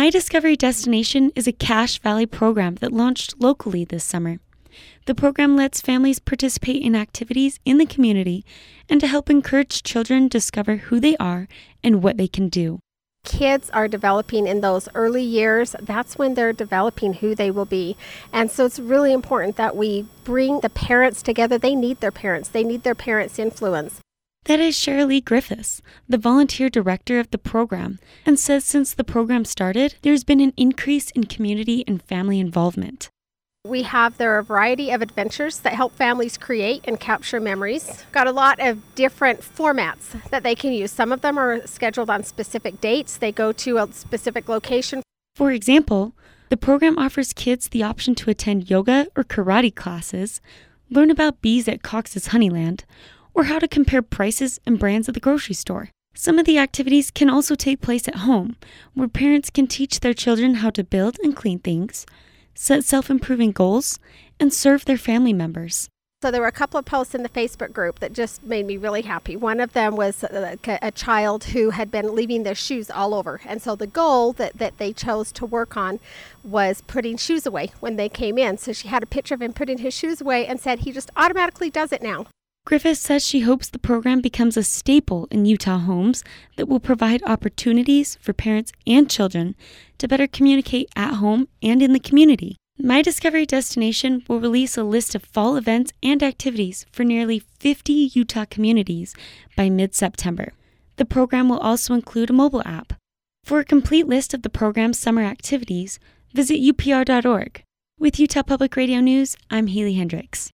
My Discovery Destination is a Cache Valley program that launched locally this summer. The program lets families participate in activities in the community and to help encourage children discover who they are and what they can do. Kids are developing in those early years. That's when they're developing who they will be. And so it's really important that we bring the parents together. They need their parents. They need their parents' influence. That is Shirley Griffiths, the volunteer director of the program, and says since the program started, there's been an increase in community and family involvement. There are a variety of adventures that help families create and capture memories. Got a lot of different formats that they can use. Some of them are scheduled on specific dates. They go to a specific location. For example, the program offers kids the option to attend yoga or karate classes, learn about bees at Cox's Honeyland, or how to compare prices and brands at the grocery store. Some of the activities can also take place at home, where parents can teach their children how to build and clean things, set self-improving goals, and serve their family members. So there were a couple of posts in the Facebook group that just made me really happy. One of them was a child who had been leaving their shoes all over. And so the goal that they chose to work on was putting shoes away when they came in. So she had a picture of him putting his shoes away and said he just automatically does it now. Griffith says she hopes the program becomes a staple in Utah homes that will provide opportunities for parents and children to better communicate at home and in the community. My Discovery Destination will release a list of fall events and activities for nearly 50 Utah communities by mid-September. The program will also include a mobile app. For a complete list of the program's summer activities, visit upr.org. With Utah Public Radio News, I'm Haley Hendricks.